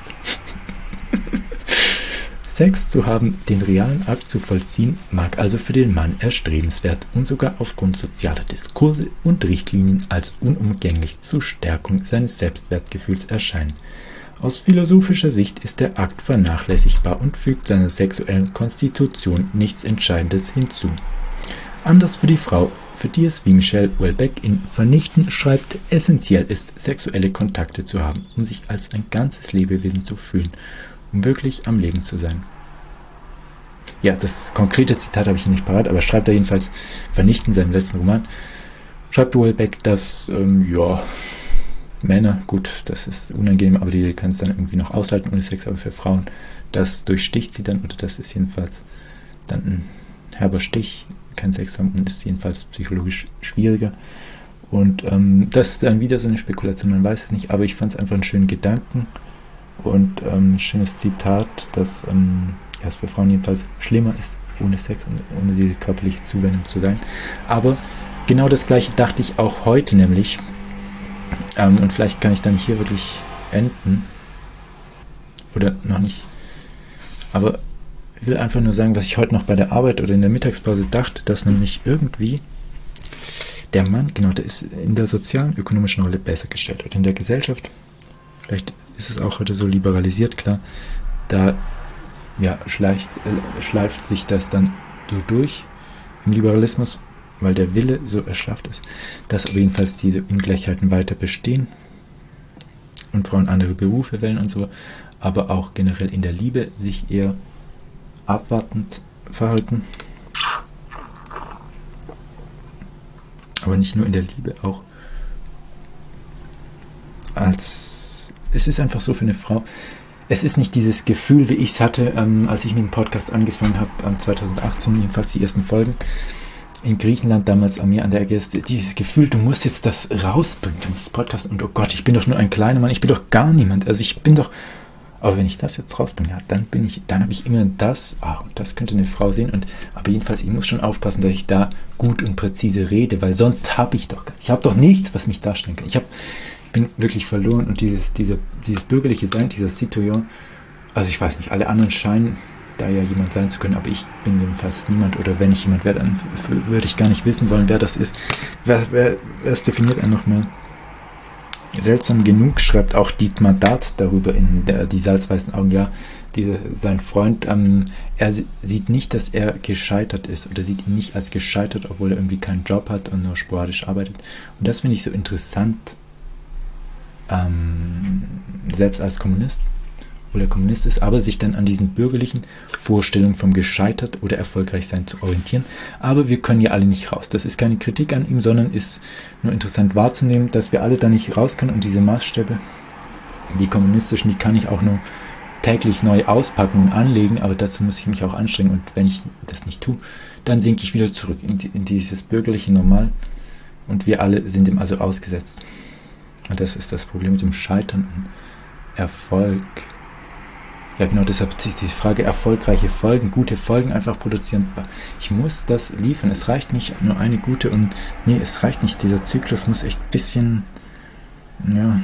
Sex zu haben, den realen Akt zu vollziehen, mag also für den Mann erstrebenswert und sogar aufgrund sozialer Diskurse und Richtlinien als unumgänglich zur Stärkung seines Selbstwertgefühls erscheinen. Aus philosophischer Sicht ist der Akt vernachlässigbar und fügt seiner sexuellen Konstitution nichts Entscheidendes hinzu. Anders für die Frau, für die es, wie Michelle Houellebecq in Vernichten schreibt, essentiell ist, sexuelle Kontakte zu haben, um sich als ein ganzes Lebewesen zu fühlen, um wirklich am Leben zu sein. Ja, das konkrete Zitat habe ich nicht parat, aber schreibt er jedenfalls Vernichten, seinem letzten Roman, schreibt Houellebecq, dass, ähm, ja, Männer, gut, das ist unangenehm, aber die können es dann irgendwie noch aushalten ohne Sex, aber für Frauen, das durchsticht sie dann, oder das ist jedenfalls dann ein herber Stich, kein Sex haben und ist jedenfalls psychologisch schwieriger. Und ähm, das ist dann wieder so eine Spekulation, man weiß es nicht, aber ich fand es einfach einen schönen Gedanken und ähm, ein schönes Zitat, dass ähm, ja, es für Frauen jedenfalls schlimmer ist, ohne Sex und ohne diese körperliche Zuwendung zu sein. Aber genau das Gleiche dachte ich auch heute, nämlich, ähm, und vielleicht kann ich dann hier wirklich enden, oder noch nicht, aber ich will einfach nur sagen, was ich heute noch bei der Arbeit oder in der Mittagspause dachte, dass nämlich irgendwie der Mann, genau, der ist in der sozialen, ökonomischen Rolle besser gestellt wird. In der Gesellschaft, vielleicht ist es auch heute so liberalisiert, klar, da ja, schleicht, äh, schleift sich das dann so durch im Liberalismus, weil der Wille so erschlafft ist, dass aber jedenfalls diese Ungleichheiten weiter bestehen und Frauen andere Berufe wählen und so, aber auch generell in der Liebe sich eher abwartend verhalten. Aber nicht nur in der Liebe, auch als... Es ist einfach so für eine Frau, es ist nicht dieses Gefühl, wie ich es hatte, ähm, als ich mit dem Podcast angefangen habe, ähm, zwanzig achtzehn, jedenfalls die ersten Folgen, in Griechenland damals an mir an der A G S, dieses Gefühl, du musst jetzt das rausbringen, das Podcast, und oh Gott, ich bin doch nur ein kleiner Mann, ich bin doch gar niemand, also ich bin doch... Aber wenn ich das jetzt rausbringe, ja, dann bin ich, dann habe ich immer das, ah, und das könnte eine Frau sehen, und aber jedenfalls, ich muss schon aufpassen, dass ich da gut und präzise rede, weil sonst habe ich doch, ich habe doch nichts, was mich darstellen kann. Ich habe, bin wirklich verloren, und dieses, diese, dieses bürgerliche Sein, dieser Citoyen, also ich weiß nicht, alle anderen scheinen da ja jemand sein zu können, aber ich bin jedenfalls niemand, oder wenn ich jemand wäre, dann würde ich gar nicht wissen wollen, wer das ist. Wer, wer, wer es definiert einen nochmal? Seltsam genug schreibt auch Dietmar Dart darüber in der, die salzweißen Augen, ja, die, sein Freund, ähm, er sieht nicht, dass er gescheitert ist, oder sieht ihn nicht als gescheitert, obwohl er irgendwie keinen Job hat und nur sporadisch arbeitet. Und das finde ich so interessant, ähm, selbst als Kommunist, obwohl er Kommunist ist, aber sich dann an diesen bürgerlichen Vorstellungen vom gescheitert oder erfolgreich sein zu orientieren. Aber wir können ja alle nicht raus. Das ist keine Kritik an ihm, sondern ist nur interessant wahrzunehmen, dass wir alle da nicht raus können, und diese Maßstäbe, die kommunistischen, die kann ich auch nur täglich neu auspacken und anlegen, aber dazu muss ich mich auch anstrengen, und wenn ich das nicht tue, dann sinke ich wieder zurück in, die, in dieses bürgerliche Normal, und wir alle sind dem also ausgesetzt. Und das ist das Problem mit dem Scheitern und Erfolg. Ja, genau, deshalb ist diese Frage, erfolgreiche Folgen, gute Folgen einfach produzieren. Ich muss das liefern. Es reicht nicht nur eine gute, und nee, es reicht nicht. Dieser Zyklus muss echt ein bisschen, ja,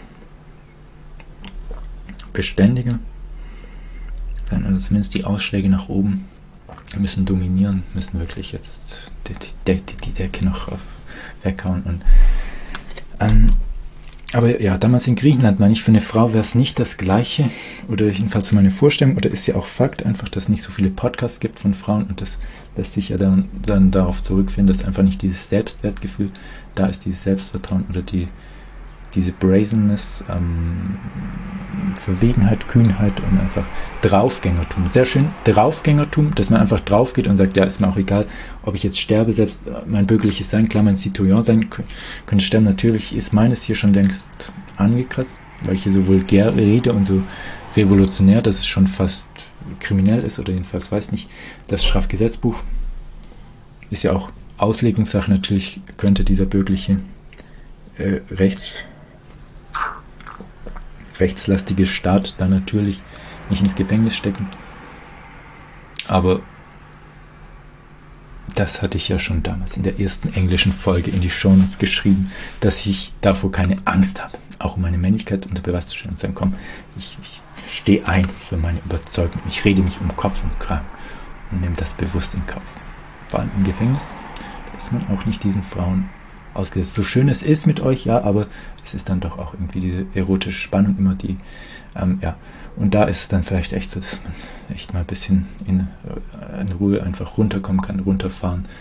beständiger sein. Also zumindest die Ausschläge nach oben müssen dominieren, müssen wirklich jetzt die, die, die, die Decke noch auf, weghauen. Und ähm, aber ja, damals in Griechenland, meine ich, für eine Frau wäre es nicht das Gleiche, oder jedenfalls für meine Vorstellung, oder ist ja auch Fakt einfach, dass es nicht so viele Podcasts gibt von Frauen, und das lässt sich ja dann, dann darauf zurückführen, dass einfach nicht dieses Selbstwertgefühl da ist, dieses Selbstvertrauen oder die diese Brazenness, ähm, Verwegenheit, Kühnheit und einfach Draufgängertum. Sehr schön, Draufgängertum, dass man einfach drauf geht und sagt, ja, ist mir auch egal, ob ich jetzt sterbe, selbst mein bürgerliches Sein, klar, mein Citoyen sein könnte sterben. Natürlich ist meines hier schon längst angekratzt, weil ich hier so vulgär rede und so revolutionär, dass es schon fast kriminell ist, oder jedenfalls weiß nicht, das Strafgesetzbuch ist ja auch Auslegungssache. Natürlich könnte dieser bürgerliche äh, Rechts rechtslastige Staat da natürlich nicht ins Gefängnis stecken. Aber das hatte ich ja schon damals in der ersten englischen Folge in die Shownotes geschrieben, dass ich davor keine Angst habe, auch um meine Männlichkeit unter Beweis zu stellen und zu sagen, komm, ich, ich stehe ein für meine Überzeugung, ich rede mich um Kopf und Kragen und nehme das bewusst in Kauf. Vor allem im Gefängnis, da ist man auch nicht diesen Frauen ausgesetzt. So schön es ist mit euch, ja, aber es ist dann doch auch irgendwie diese erotische Spannung immer die, ähm, ja, und da ist es dann vielleicht echt so, dass man echt mal ein bisschen in, in Ruhe einfach runterkommen kann, runterfahren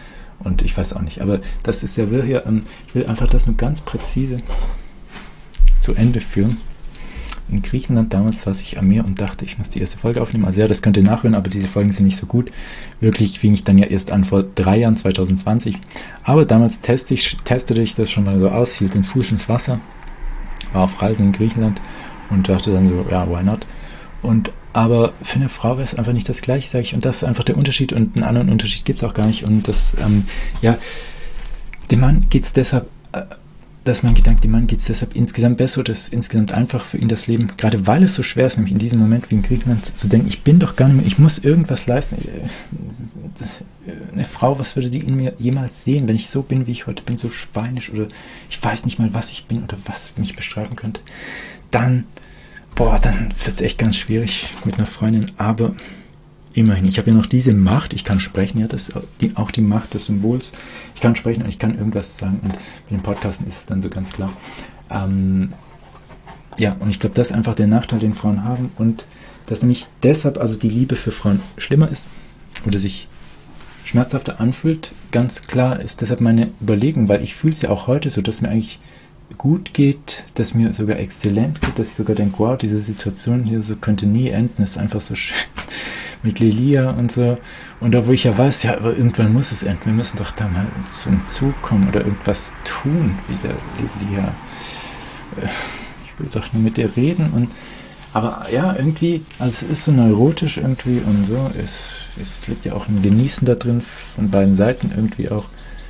Und ich weiß auch nicht, aber das ist ja will hier, ähm, ich will einfach das nur ganz präzise zu Ende führen. In Griechenland damals saß ich am Meer und dachte, ich muss die erste Folge aufnehmen. Also ja, das könnt ihr nachhören, aber diese Folgen sind nicht so gut. Wirklich fing ich dann ja erst an vor drei Jahren, zwanzig zwanzig. Aber damals teste ich, testete ich das schon mal so aus, hielt den Fuß ins Wasser, war auf Reisen in Griechenland und dachte dann so, ja, why not? Und aber für eine Frau ist es einfach nicht das Gleiche, sage ich. Und das ist einfach der Unterschied und einen anderen Unterschied gibt es auch gar nicht. Und das, ähm, ja, dem Mann geht es deshalb... Äh, Das ist mein Gedanke, dem Mann geht es deshalb insgesamt besser, oder ist insgesamt einfach für ihn das Leben, gerade weil es so schwer ist, nämlich in diesem Moment wie in Griechenland zu denken, ich bin doch gar nicht mehr, ich muss irgendwas leisten. Das, eine Frau, was würde die in mir jemals sehen, wenn ich so bin, wie ich heute bin, so schweinisch, oder ich weiß nicht mal, was ich bin oder was mich beschreiben könnte, dann, boah, dann wird es echt ganz schwierig mit einer Freundin, aber immerhin, ich habe ja noch diese Macht, ich kann sprechen, ja, das ist die, auch die Macht des Symbols. Ich kann sprechen und ich kann irgendwas sagen und mit den Podcasten ist es dann so ganz klar. Ähm, ja, und ich glaube, das ist einfach der Nachteil, den Frauen haben und dass nämlich deshalb also die Liebe für Frauen schlimmer ist oder sich schmerzhafter anfühlt. Ganz klar ist deshalb meine Überlegung, weil ich fühle es ja auch heute so, dass mir eigentlich gut geht, dass mir sogar exzellent geht, dass ich sogar denke, wow, diese Situation hier so könnte nie enden, ist einfach so schön. Mit Lilia und so. Und da, wo ich ja weiß, ja, aber irgendwann muss es enden. Wir müssen doch da mal zum Zug kommen oder irgendwas tun, wie der Lilia. Ich will doch nur mit ihr reden. Und aber ja, irgendwie, also es ist so neurotisch irgendwie und so. Es, es liegt ja auch ein Genießen da drin, von beiden Seiten irgendwie auch.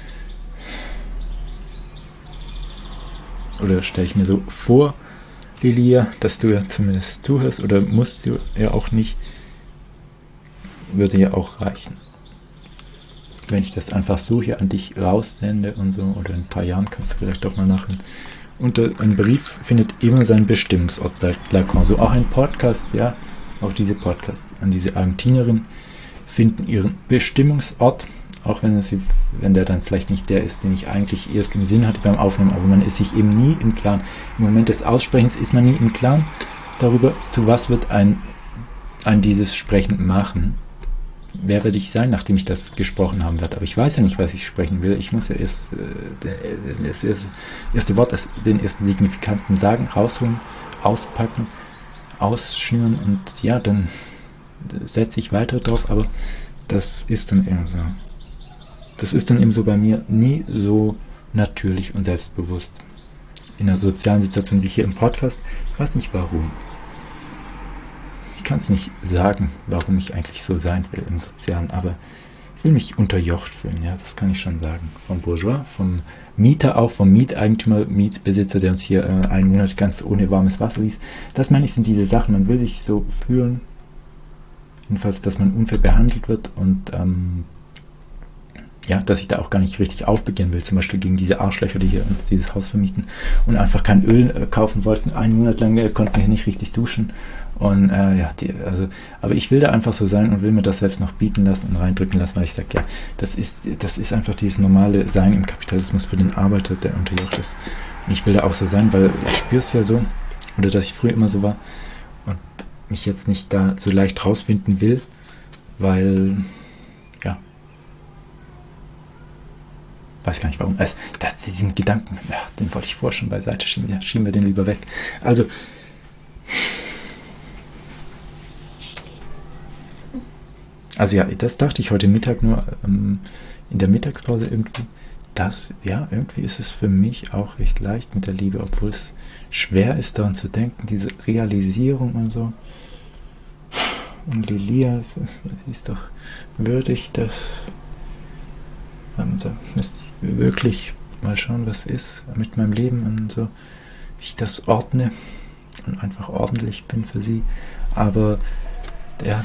Oder stelle ich mir so vor, Lilia, dass du ja zumindest zuhörst oder musst du ja auch nicht. Würde ja auch reichen. Wenn ich das einfach so hier an dich raussende und so, oder in ein paar Jahren kannst du vielleicht doch mal nachher. Und ein Brief findet immer seinen Bestimmungsort, sagt Lacan. So auch ein Podcast, ja, auch diese Podcasts an diese Argentinerin finden ihren Bestimmungsort, auch wenn es, wenn der dann vielleicht nicht der ist, den ich eigentlich erst im Sinn hatte beim Aufnehmen, aber man ist sich eben nie im Klaren. Im Moment des Aussprechens ist man nie im Klaren darüber, zu was wird ein, ein dieses Sprechen machen. Wer werde ich sein, nachdem ich das gesprochen haben werde? Aber ich weiß ja nicht, was ich sprechen will. Ich muss ja erst äh, das erste, erste Wort, das, den ersten Signifikanten sagen, rausholen, auspacken, ausschnüren und ja, dann setze ich weiter drauf, aber das ist dann eben so. Das ist dann eben so bei mir nie so natürlich und selbstbewusst. In einer sozialen Situation wie hier im Podcast, ich weiß nicht warum. Ich kann es nicht sagen, warum ich eigentlich so sein will im Sozialen, aber ich will mich unterjocht fühlen, ja, das kann ich schon sagen. Vom Bourgeois, vom Mieter auch, vom Mieteigentümer, Mietbesitzer, der uns hier äh, einen Monat ganz ohne warmes Wasser ließ. Das meine ich, sind diese Sachen, man will sich so fühlen, jedenfalls, dass man unfair behandelt wird und ähm, ja, dass ich da auch gar nicht richtig aufbegehren will, zum Beispiel gegen diese Arschlöcher, die hier uns dieses Haus vermieten und einfach kein Öl äh, kaufen wollten. Einen Monat lang äh, konnten wir hier nicht richtig duschen. Und äh, ja, die, also, aber ich will da einfach so sein und will mir das selbst noch bieten lassen und reindrücken lassen, weil ich sage, ja, das ist, das ist einfach dieses normale Sein im Kapitalismus für den Arbeiter, der unterjocht ist. Und ich will da auch so sein, weil ich spüre es ja so, oder dass ich früher immer so war und mich jetzt nicht da so leicht rausfinden will, weil, ja, weiß gar nicht warum. Also, das, diesen Gedanken, ja, den wollte ich vorher schon beiseite schieben, ja, schieben wir den lieber weg. Also, Also ja, das dachte ich heute Mittag nur ähm, in der Mittagspause irgendwie, dass, ja, irgendwie ist es für mich auch recht leicht mit der Liebe, obwohl es schwer ist, daran zu denken, diese Realisierung und so. Und Lilia, sie ist doch würdig, dass ähm, da müsste ich wirklich mal schauen, was ist mit meinem Leben und so, wie ich das ordne und einfach ordentlich bin für sie. Aber ja,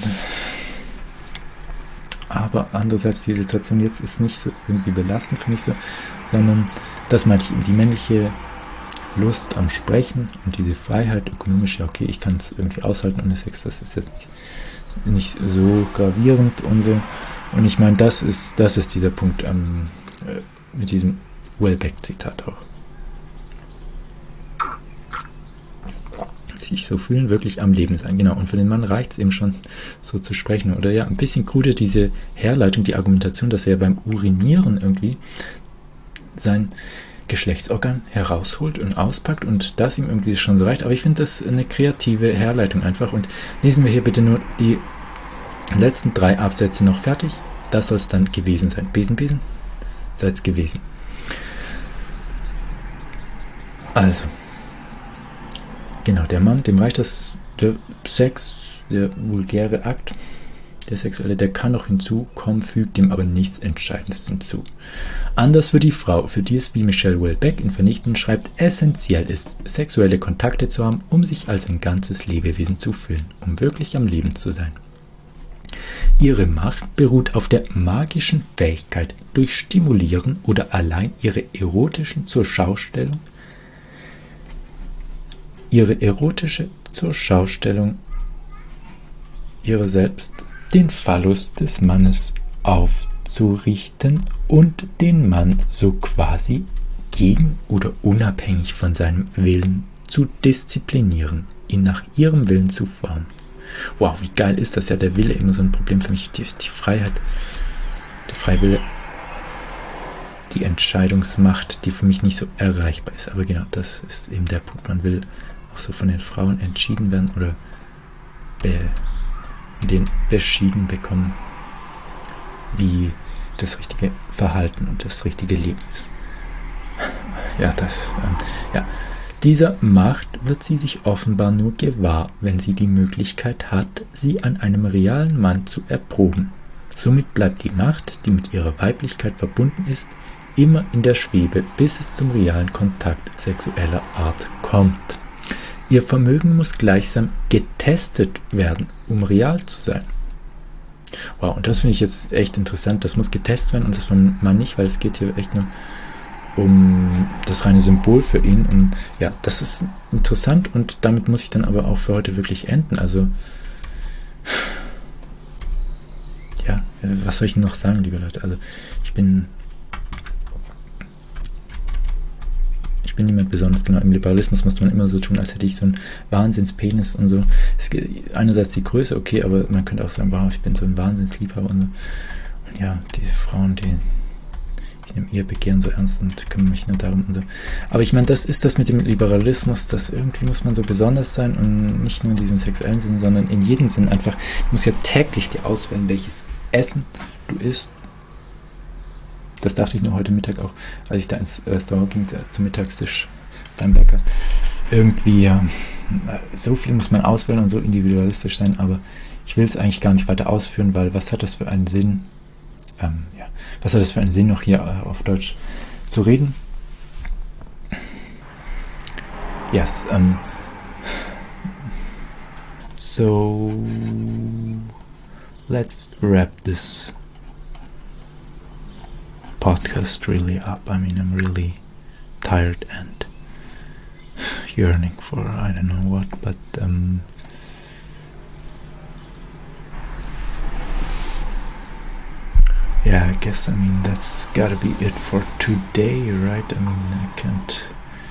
aber andererseits die Situation jetzt ist nicht so irgendwie belastend für mich so, sondern das meinte ich eben, die männliche Lust am Sprechen und diese Freiheit ökonomisch, ja okay, ich kann es irgendwie aushalten ohne Sex, das ist jetzt nicht, nicht so gravierend und so. Und ich meine, das ist, das ist dieser Punkt ähm, äh, mit diesem Welbeck-Zitat auch. sich so fühlen, wirklich am Leben sein. Genau, und für den Mann reicht es eben schon, so zu sprechen. Oder ja, ein bisschen krude diese Herleitung, die Argumentation, dass er beim Urinieren irgendwie sein Geschlechtsorgan herausholt und auspackt und das ihm irgendwie schon so reicht. Aber ich finde das eine kreative Herleitung einfach. Und lesen wir hier bitte nur die letzten drei Absätze noch fertig. Das soll es dann gewesen sein. Besen, Besen, seid's gewesen. Also, genau, der Mann, dem reicht das, der Sex, der vulgäre Akt, der sexuelle, der kann noch hinzukommen, fügt ihm aber nichts Entscheidendes hinzu. Anders für die Frau, für die es, wie Michelle Houellebecq in Vernichten schreibt, essentiell ist, sexuelle Kontakte zu haben, um sich als ein ganzes Lebewesen zu fühlen, um wirklich am Leben zu sein. Ihre Macht beruht auf der magischen Fähigkeit, durch Stimulieren oder allein ihre erotischen zur Schaustellung, ihre erotische zur Schaustellung ihrer selbst den Phallus des Mannes aufzurichten und den Mann so quasi gegen oder unabhängig von seinem Willen zu disziplinieren, ihn nach ihrem Willen zu formen. Wow, wie geil ist das ja, der Wille immer so ein Problem für mich, die, die Freiheit, der freie Wille, die Entscheidungsmacht, die für mich nicht so erreichbar ist. Aber genau, das ist eben der Punkt, man will auch so von den Frauen entschieden werden oder be den beschieden bekommen, wie das richtige Verhalten und das richtige Leben ist. Ja, das, ähm, ja. Dieser Macht wird sie sich offenbar nur gewahr, wenn sie die Möglichkeit hat, sie an einem realen Mann zu erproben. Somit bleibt die Macht, die mit ihrer Weiblichkeit verbunden ist, immer in der Schwebe, bis es zum realen Kontakt sexueller Art kommt. Ihr Vermögen muss gleichsam getestet werden, um real zu sein. Wow, und das finde ich jetzt echt interessant. Das muss getestet werden und das von Mann nicht, weil es geht hier echt nur um das reine Symbol für ihn. Und ja, das ist interessant und damit muss ich dann aber auch für heute wirklich enden. Also, ja, was soll ich noch sagen, liebe Leute? Also, ich bin Ich bin niemand besonders, genau. Im Liberalismus muss man immer so tun, als hätte ich so einen Wahnsinnspenis und so. Es geht einerseits die Größe, okay, aber man könnte auch sagen, wow, ich bin so ein Wahnsinnsliebhaber und so. Und ja, diese Frauen, die ich nehme ihr Begehren so ernst und kümmere mich nur darum und so. Aber ich meine, das ist das mit dem Liberalismus, dass irgendwie muss man so besonders sein und nicht nur in diesem sexuellen Sinn, sondern in jedem Sinn einfach, du musst ja täglich dir auswählen, welches Essen du isst. Das dachte ich nur heute Mittag auch, als ich da ins Restaurant ging, zum Mittagstisch beim Bäcker. Irgendwie, ja, so viel muss man auswählen und so individualistisch sein, aber ich will es eigentlich gar nicht weiter ausführen, weil was hat das für einen Sinn, ähm, ja, was hat das für einen Sinn, noch hier äh, auf Deutsch zu reden? Yes, um, so, let's wrap this podcast really up. I mean, I'm really tired and yearning for I don't know what, but um, yeah, I guess, I mean, that's gotta be it for today, right? I mean, I can't...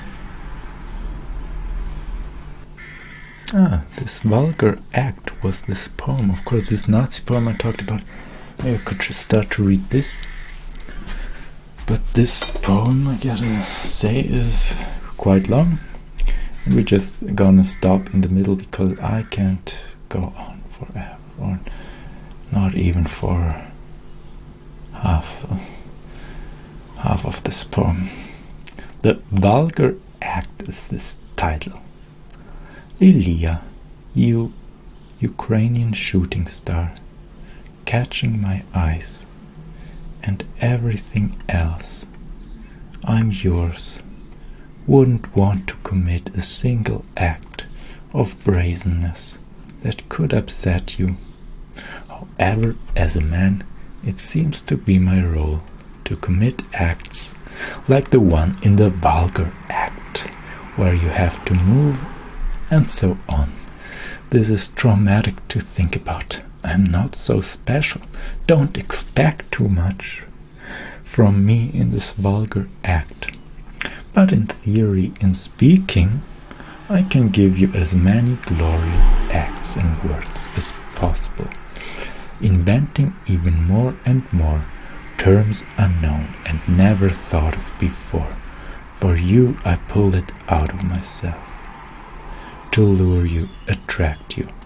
Ah, this vulgar act was this poem. Of course, this Nazi poem I talked about. Maybe I could just start to read this. But this poem, I gotta say, is quite long. And we're just gonna stop in the middle because I can't go on forever. Or not even for half, uh, half of this poem. The vulgar act is this title. Lilia, you Ukrainian shooting star, catching my eyes. And everything else. I'm yours. Wouldn't want to commit a single act of brazenness that could upset you. However, as a man, it seems to be my role to commit acts like the one in the vulgar act, where you have to move and so on. This is traumatic to think about. I'm not so special. Don't expect too much from me in this vulgar act. But in theory, in speaking, I can give you as many glorious acts and words as possible, inventing even more and more terms unknown and never thought of before. For you I pulled it out of myself, to lure you, attract you.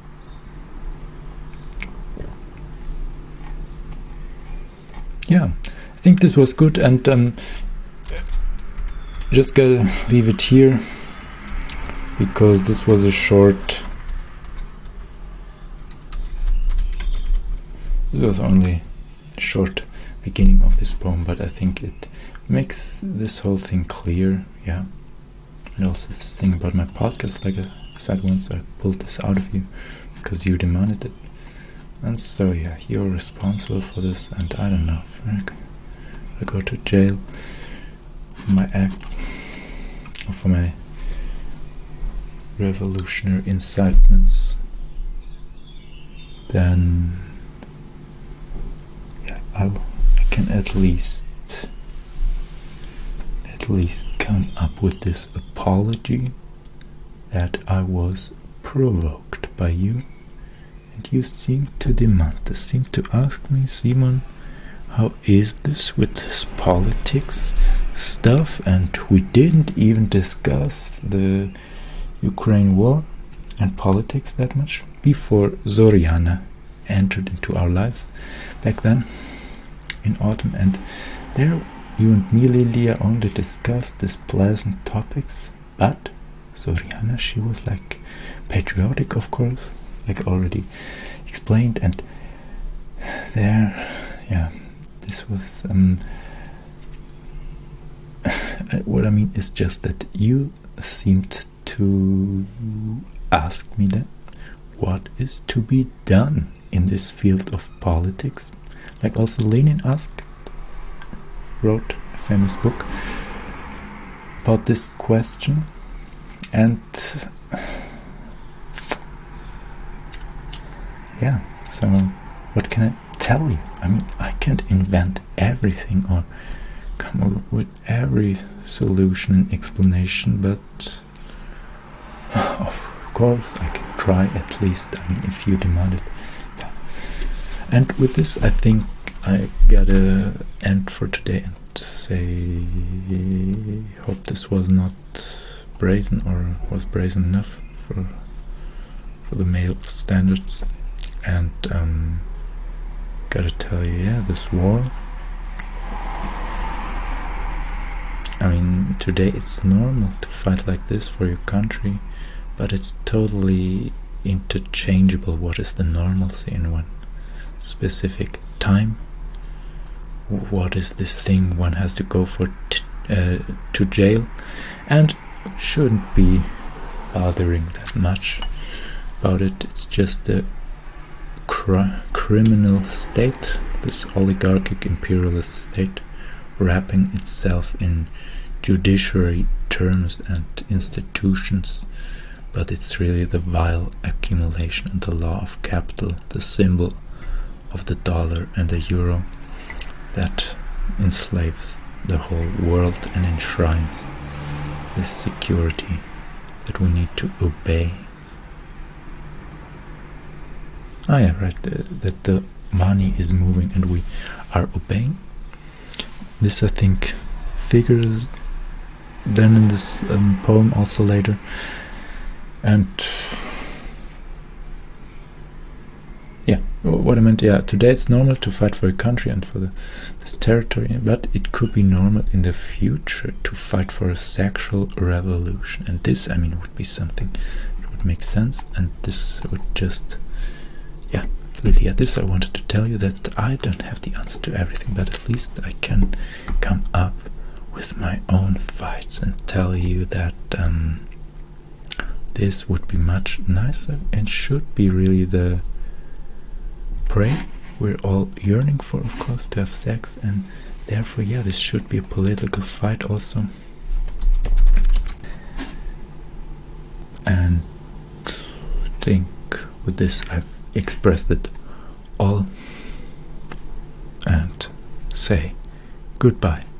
Yeah, I think this was good, and um, just gotta leave it here, because this was a short, this was only a short beginning of this poem, but I think it makes this whole thing clear. Yeah, and also this thing about my podcast, like I said once, I pulled this out of you because you demanded it, and so yeah, you're responsible for this, and I don't know if I go to jail for my act, or for my revolutionary incitements, then yeah, I, I can at least at least come up with this apology that I was provoked by you, and you seem to demand this, seem to ask me, Simon, how is this with this politics stuff? And we didn't even discuss the Ukraine war and politics that much before Zoriana entered into our lives back then in autumn, and there you and me, Lilia, only discussed these pleasant topics, but Zoriana, she was like patriotic, of course, like already explained, and there, yeah, this was um what I mean is just that you seemed to ask me then what is to be done in this field of politics, like also Lenin asked, wrote a famous book about this question, and yeah, so what can I tell you? I mean, I can't invent everything or come up with every solution and explanation, but of course I can try at least. I mean, if you demand it. Yeah. And with this, I think I gotta end for today and say, hope this was not brazen, or was brazen enough for for the male standards. And um, gotta tell you, yeah, this war, I mean, today it's normal to fight like this for your country, but it's totally interchangeable what is the normalcy in one specific time. What is this thing one has to go for t uh, to jail, and shouldn't be bothering that much about it. It's just the cr criminal state, this oligarchic imperialist state, wrapping itself in judiciary terms and institutions, but it's really the vile accumulation and the law of capital, the symbol of the dollar and the euro, that enslaves the whole world and enshrines this security that we need to obey. Ah yeah, right, the, that the money is moving and we are obeying. This, I think, figures then in this um, poem also later. And yeah, what I meant, yeah, today it's normal to fight for a country and for the, this territory, but it could be normal in the future to fight for a sexual revolution. And this, I mean, would be something that would make sense, and this would just, yeah, Lilia, this I wanted to tell you, that I don't have the answer to everything, but at least I can come up with my own fights and tell you that um, this would be much nicer and should be really the prey we're all yearning for, of course, to have sex, and therefore, yeah, this should be a political fight also. And I think with this I've expressed it all, and say goodbye.